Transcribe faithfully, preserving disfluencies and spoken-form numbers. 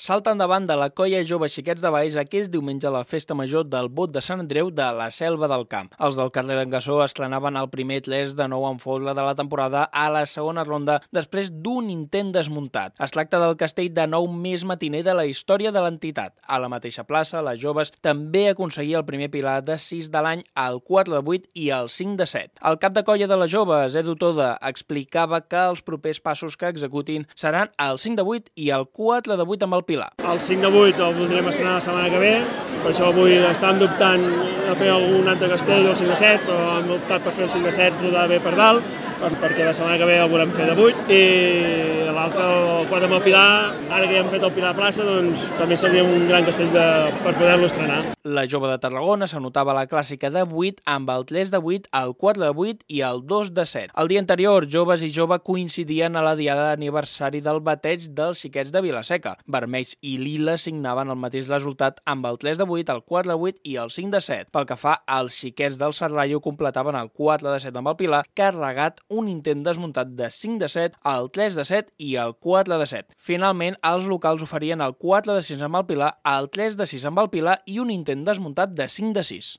Salta endavant de la colla jove Xiquets de Valls aquest diumenge a la festa major del Bot de Sant Andreu de la Selva del Camp. Els del carrer d'en Gassó estrenaven el primer tres de nou en fosla de la temporada a la segona ronda després d'un intent desmuntat. Es tracta del castell de nou més matiner de la història de l'entitat. A la mateixa plaça, les joves també aconseguien el primer pilar de sis de l'any, el quatre de vuit i el cinc de set. El cap de colla de les joves, Edu Toda, explicava que els propers passos que executin seran el cinc de vuit i el quatre de vuit amb el Pilar. El cinc de vuit el voldrem estrenar la setmana que ve, per això avui estàvem dubtant a fer algun altre castell o el cinc de set, però hem optat per fer el cinc de set rodar bé per dalt, perquè la setmana que ve el volem fer de vuit, i l'altre, el quatre amb el Pilar, ara que ja hem fet el Pilar a plaça, doncs també seria un gran castell de, per poder-lo estrenar. La jove de Tarragona s'anotava la clàssica de vuit amb el tres de vuit, el quatre de vuit i el dos de set. El dia anterior, joves i jove coincidien a la diada d'aniversari del bateig dels Xiquets de Vila-seca. Vermells i lila signaven el mateix resultat amb el tres de vuit, el quatre de vuit i el cinc de set. Pel que fa als Xiquets del Serrallo, completaven el quatre de set amb el Pilar, carregat un intent desmuntat de cinc de set, el tres de set i el quatre de set. Finalment, els locals oferien el quatre de sis amb el Pilar, el tres de sis amb el Pilar i un intent desmuntat de cinc de sis.